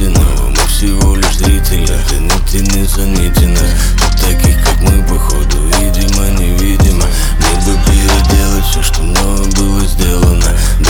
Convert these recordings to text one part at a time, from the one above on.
обыденного. Мы всего лишь зрители, не заните нас. Тут таких как мы, походу, видимо, невидимо. Мне бы переделать все, что мною было сделано.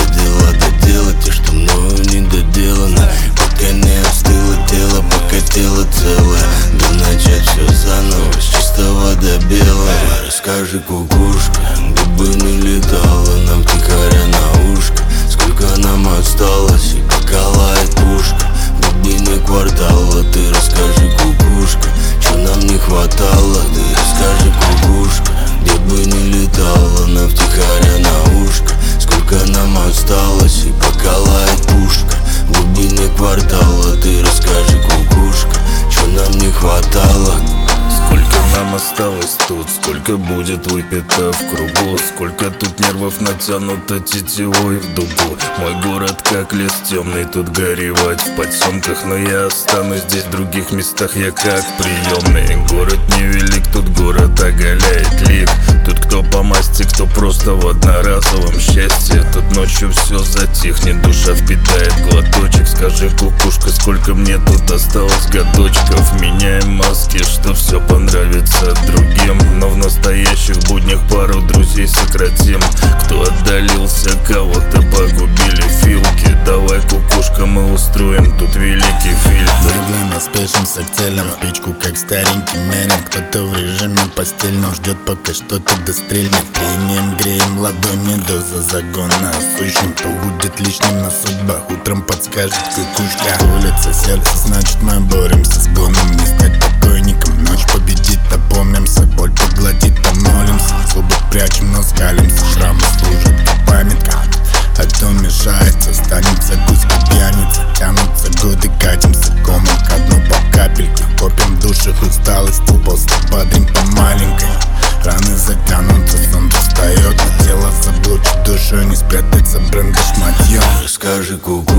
Доделать те, что мною не доделано. Пока не остыло тело, пока тело целое. Да начать все заново, с чистого до белого. Расскажи, кукушка, где бы ни летала, нам втихаря на ушко. Сколько нам осталось и пока лает пушка. В глубине квартала ты расскажи, кукушка, чё нам не хватало. Ты расскажи, кукушка, где бы ни летала, нам втихаря на ушко. Сколько нам осталось и пока лает пушка. В глубине квартала ты расскажи, кукушка, чё нам не хватало. Сколько нам осталось тут, сколько будет выпито в кругу, сколько тут нервов натянуто тетивой в дугу. Мой город как лес темный, тут горевать в потемках. Но я останусь здесь, в других местах я как приемный. Город невелик, тут город оголяет лик. Тут кто по масти, кто просто в одноразовом счастье. Тут ночью все затихнет, душа впитает глоточек. Скажи, кукушка, сколько мне тут осталось годочков. Меняем маски, что все понравится другим. Но в настоящих буднях пару друзей сократим. Кто отдалился, кого-то погубили филки. Давай, кукушка, мы устроим тут великий фильм. Медленно спешимся к целям, в печку как старенький мерин. Кто-то в режиме постельном ждет, пока что-то дострельнет. Греем ладони, доза загона сущим. Кто будет лишним на судьбах, утром подскажет кукушка. Улица сердце, значит мы боремся с гоном. Не стать покойником, ночь победит, опомнимся. Боль поглотит, помолимся. Зубы прячем, но скалимся. Шрамы служат как памятка, а то мешается, останется куски пьяницы. Тянутся годы, катимся комом ко дну по капельке. Копим в душах усталости, после падаем по маленькой. Раны затянутся, сон встает, а тело заблочит душу. Не спрятаться бренда шматьем. Расскажи, кукушка,